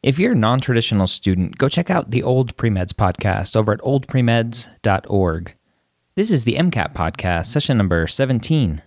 If you're a non-traditional student, go check out the Old Premeds podcast over at oldpremeds.org. This is the MCAT podcast, session number 17.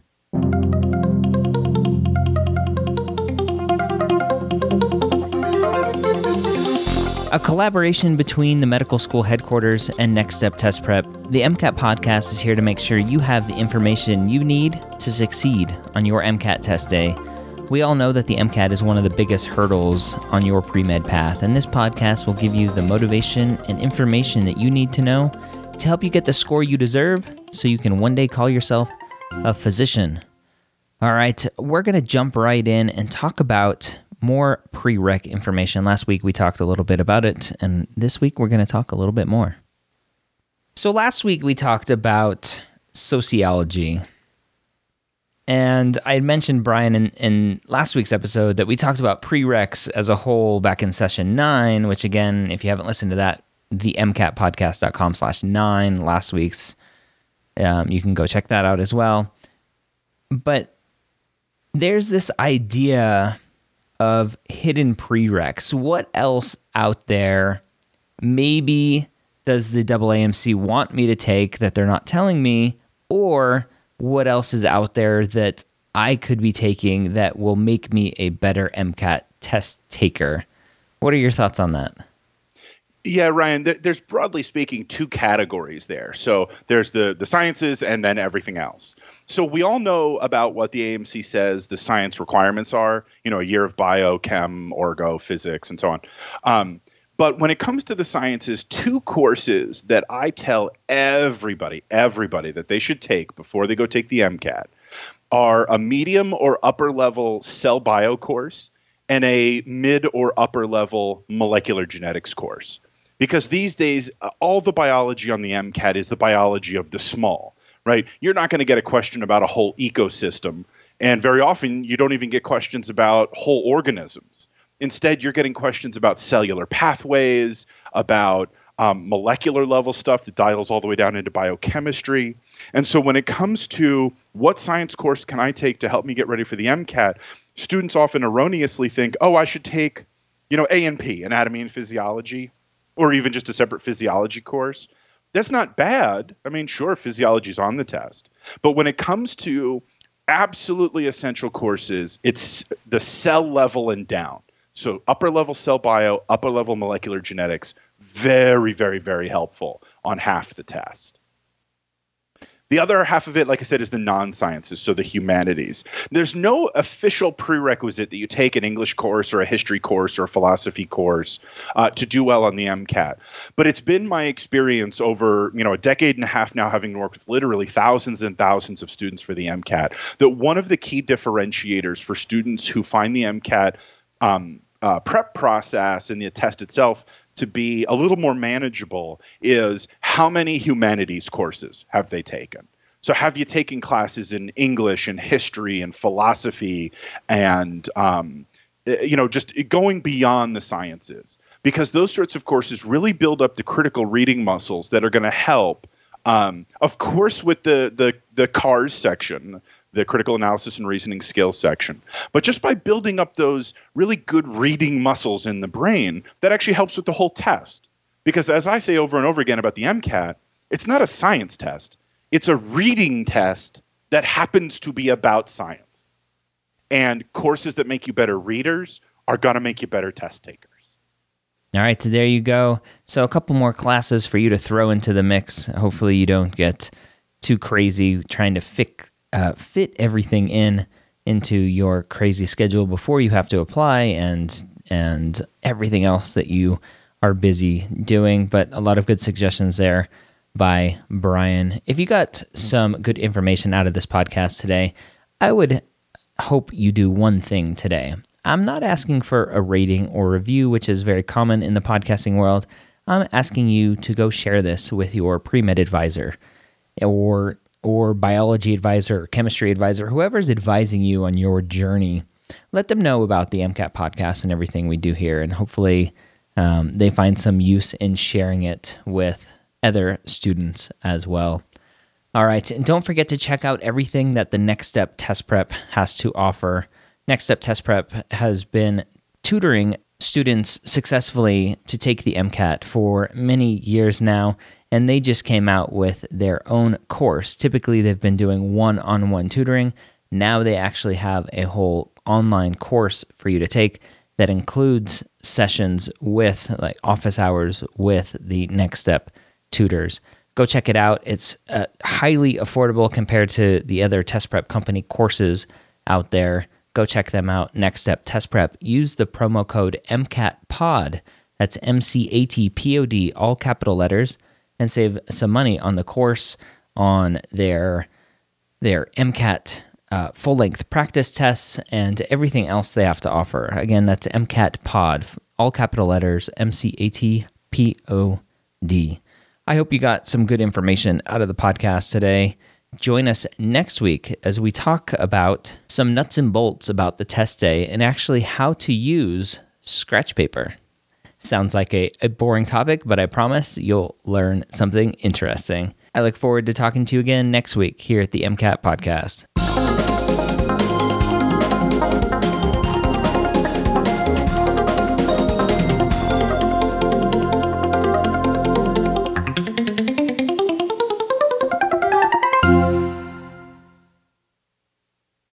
A collaboration between the medical school headquarters and Next Step Test Prep, the MCAT podcast is here to make sure you have the information you need to succeed on your MCAT test day. We all know that the MCAT is one of the biggest hurdles on your pre-med path, and this podcast will give you the motivation and information that you need to know to help you get the score you deserve so you can one day call yourself a physician. All right, we're going to jump right in and talk about more prereq information. Last week we talked a little bit about it, and this week we're going to talk a little bit more. So last week we talked about sociology. And I had mentioned, Brian, in last week's episode that we talked about prereqs as a whole back in session 9, which again, if you haven't listened to that, the mcatpodcast.com/9, last week's, you can go check that out as well. But there's this idea of hidden prereqs. What else out there maybe does the AAMC want me to take that they're not telling me, or what else is out there that I could be taking that will make me a better MCAT test taker? What are your thoughts on that? Yeah, Ryan, there's broadly speaking two categories there. So there's the sciences and then everything else. So we all know about what the AMC says the science requirements are, a year of bio, chem, orgo, physics, and so on. But when it comes to the sciences, two courses that I tell everybody that they should take before they go take the MCAT are a medium or upper level cell bio course and a mid or upper level molecular genetics course. Because these days, all the biology on the MCAT is the biology of the small, right? You're not going to get a question about a whole ecosystem. And very often, you don't even get questions about whole organisms. Instead, you're getting questions about cellular pathways, about molecular level stuff that dials all the way down into biochemistry. And so when it comes to what science course can I take to help me get ready for the MCAT, students often erroneously think, I should take, A&P, anatomy and physiology, or even just a separate physiology course. That's not bad. I mean, sure, physiology is on the test. But when it comes to absolutely essential courses, it's the cell level and down. So upper level cell bio, upper level molecular genetics, very, very, very helpful on half the test. The other half of it, like I said, is the non-sciences, so the humanities. There's no official prerequisite that you take an English course or a history course or a philosophy course to do well on the MCAT. But it's been my experience over a decade and a half now, having worked with literally thousands and thousands of students for the MCAT, that one of the key differentiators for students who find the MCAT prep process and the test itself to be a little more manageable is how many humanities courses have they taken? So have you taken classes in English and history and philosophy and, just going beyond the sciences? Because those sorts of courses really build up the critical reading muscles that are going to help, of course, with the CARS section, the critical analysis and reasoning skills section. But just by building up those really good reading muscles in the brain, that actually helps with the whole test. Because as I say over and over again about the MCAT, it's not a science test. It's a reading test that happens to be about science. And courses that make you better readers are going to make you better test takers. All right, so there you go. So a couple more classes for you to throw into the mix. Hopefully you don't get too crazy trying to fit everything into your crazy schedule before you have to apply and everything else that you are busy doing. But a lot of good suggestions there by Brian. If you got some good information out of this podcast today, I would hope you do one thing today. I'm not asking for a rating or review, which is very common in the podcasting world. I'm asking you to go share this with your pre-med advisor or biology advisor or chemistry advisor, whoever's advising you on your journey. Let them know about the MCAT podcast and everything we do here, and hopefully they find some use in sharing it with other students as well. All right, and don't forget to check out everything that the Next Step Test Prep has to offer. Next Step Test Prep has been tutoring students successfully to take the MCAT for many years now, and they just came out with their own course. Typically, they've been doing one-on-one tutoring. Now they actually have a whole online course for you to take that includes sessions with like office hours with the Next Step tutors. Go check it out. It's highly affordable compared to the other test prep company courses out there. Go check them out. Next Step Test Prep. Use the promo code MCATPOD. That's MCATPOD, all capital letters, and save some money on the course, on their MCAT full-length practice tests, and everything else they have to offer. Again, that's MCATPOD, all capital letters, MCATPOD. I hope you got some good information out of the podcast today. Join us next week as we talk about some nuts and bolts about the test day and actually how to use scratch paper. Sounds like a boring topic, but I promise you'll learn something interesting. I look forward to talking to you again next week here at the MCAT Podcast.